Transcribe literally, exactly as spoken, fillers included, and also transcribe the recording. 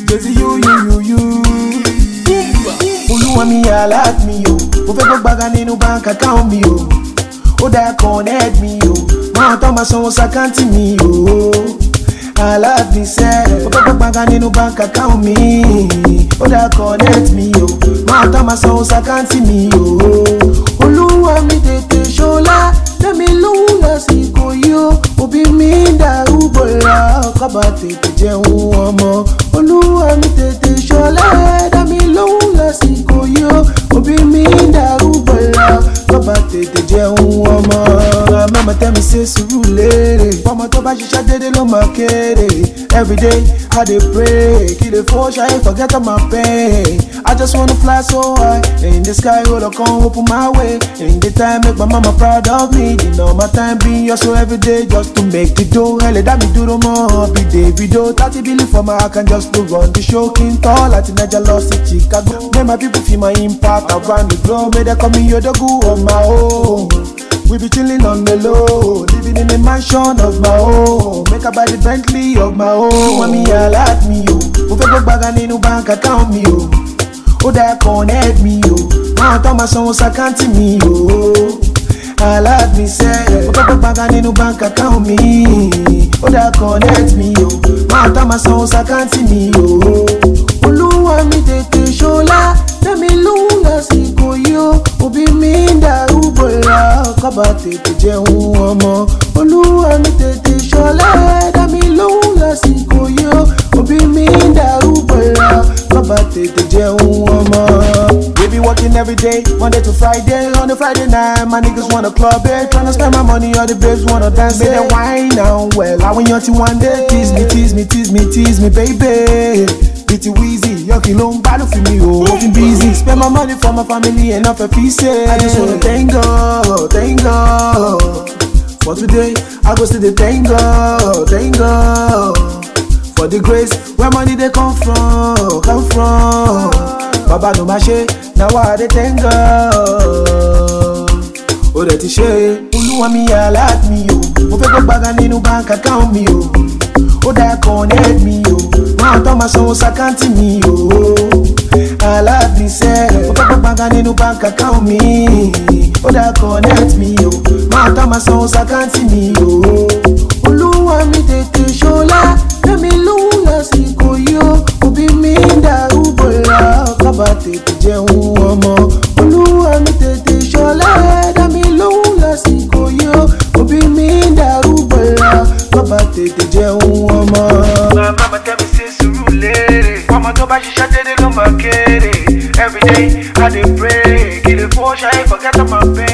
Just you, you, you, you. Olúwa mi alert mi o, mo fẹ́ gbọ́ gbàgà nínú bank account mi o. Ó dá connect mi o, máa tọ́ ma sanwó sàkántì mi o. Alert mi sẹ́, mo fẹ́ gbọ́ gbàgà nínú bank account mi. Ó dá connect mi o, máa tọ́ ma sanwó sàkántì mi o. Olúwa mi tètè ṣọlá, lẹ́mi lóhùn lásìkò yìí o. Òbí mi ń dàrú bọ̀lá, ọkọ̀ tètè jẹun ọmọ. Olúwa mi tètè ṣọlá, lẹ́mi lóhùn lásìkò yìí o. Òbí mi ń dàrú bọ̀lá, ọkọ̀ tètè jẹun ọmọ. Mama tell me say sùúrù lérè, ọmọ tó bá ṣiṣẹ́ dédé ló máa kéré. Everyday I dey pray, kí lè fọ́ ṣayé forget all my pain. I just wanna fly so high, in the sky hold on come open my way. In the time make my mama proud of me, you know my time being hustle every day just to make the dough. Hell that me do no more, be day video. thirty billion for my account just to run the show. King tall at Niger lost in Chicago. Make my people feel my impact around the globe. May they call me Yodogu on my own. We be chilling on the low, living in a mansion of my own. Make a buy the Bentley of my own. Want me alert me yo, mo fẹ́ gbọ́ gbàgà nínú bank account mi o. Ó dá connect mi o, máa tọ́ ma sanwó sàkántì mi o. Alert mi sẹ́, mo fẹ́ gbọ́ gbàgà nínú bank account mi. Ó dá connect mi o, máa tọ́ ma sanwó sàkántì mi o. Olúwa mi tètè ṣọlá, lẹ́mi lóhùn lásìkò yìí o. Òbí mi ń dàrú bọ̀lá, ọkọ̀ tètè jẹun ọmọ. Olúwa mi tètè ṣọlá, lẹ́mi lóhùn lásìkò yìí o. Òbí mi ń dàrú bọ̀lá, ọkọ̀ tètè jẹun ọmọ. We be working every day, Monday to Friday. On the Friday night, my niggas wanna club it. Tryna spend my money, all the babes wanna dance it. They wine now, well, I want you to one day. Tease me, tease me, tease me, tease me, baby. Bitty Weezy, yucky long battle for me, oh, working busy. Spend my money for my family and not for pieces. I just wanna thank God, thank God. For today, I go to the thank God, thank God. For the grace, where money they come from, come from. Baba no ma ṣe, now I dey thank God. Ó dẹ̀ ti ṣe, Olúwa mi alert mi o. Mo fẹ́ gbọ́ gbàgà nínú bank account mi o. Ó dá connect mi o, máa tọ́ ma sanwó sàkántì mi o. Alert mi sẹ́, mo fẹ́ gbọ́ gbàgà nínú bank account mi. Ó dá connect mi o, máa tọ́ ma sanwó sàkántì mi o. Olúwa mi tètè ṣọlá, lẹ́mi lóhùn lásìkò yìí o. Òbí mi ń dàrú bọ̀lá, ọkọ̀ tètè jẹun ọmọ. Olúwa mi tètè ṣọlá, lẹ́mi lóhùn lásìkò yìí o. Òbí mi ń dàrú bọ̀lá, ọkọ̀ tètè jẹun ọmọ. Mama tell me say sùúrù lérè, ọmọ tó bá ṣiṣẹ́ dédé ló máa kéré. Everyday I dey pray, kí lè fọ́ ṣayé forget all my pain.